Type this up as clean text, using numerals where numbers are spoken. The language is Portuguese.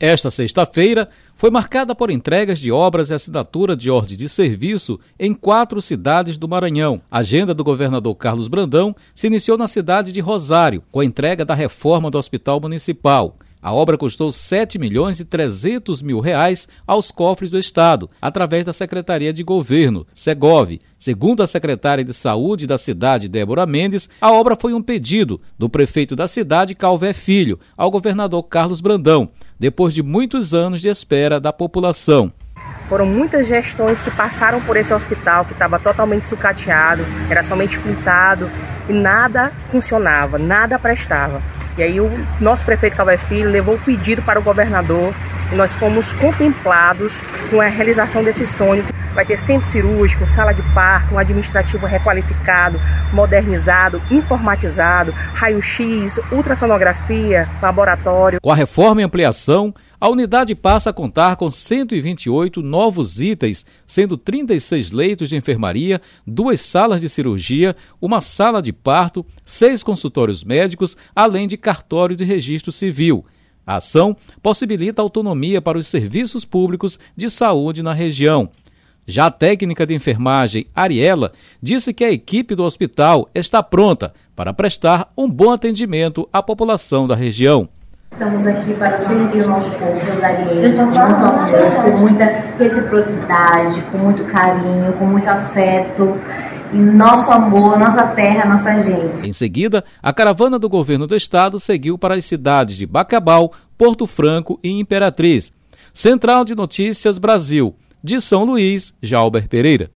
Esta sexta-feira foi marcada por entregas de obras e assinatura de ordens de serviço em 4 cidades do Maranhão. A agenda do governador Carlos Brandão se iniciou na cidade de Rosário, com a entrega da reforma do Hospital Municipal. A obra custou R$ 7.300.000 aos cofres do Estado, através da Secretaria de Governo, Segov. Segundo a secretária de Saúde da cidade, Débora Mendes, a obra foi um pedido do prefeito da cidade, Calvé Filho, ao governador Carlos Brandão, depois de muitos anos de espera da população. Foram muitas gestões que passaram por esse hospital, que estava totalmente sucateado, era somente pintado e nada funcionava, nada prestava. E aí o nosso prefeito Calvé Filho levou o pedido para o governador e nós fomos contemplados com a realização desse sonho. Vai ter centro cirúrgico, sala de parto, um administrativo requalificado, modernizado, informatizado, raio-x, ultrassonografia, laboratório. Com a reforma e ampliação, a unidade passa a contar com 128 novos itens, sendo 36 leitos de enfermaria, 2 salas de cirurgia, uma sala de parto, 6 consultórios médicos, além de cartório de registro civil. A ação possibilita autonomia para os serviços públicos de saúde na região. Já a técnica de enfermagem, Ariela, disse que a equipe do hospital está pronta para prestar um bom atendimento à população da região. Estamos aqui para servir o nosso povo rosariense com muito amor, com muita reciprocidade, com muito carinho, com muito afeto. E nosso amor, nossa terra, nossa gente. Em seguida, a caravana do governo do estado seguiu para as cidades de Bacabal, Porto Franco e Imperatriz. Central de Notícias Brasil, de São Luís, Jalber Pereira.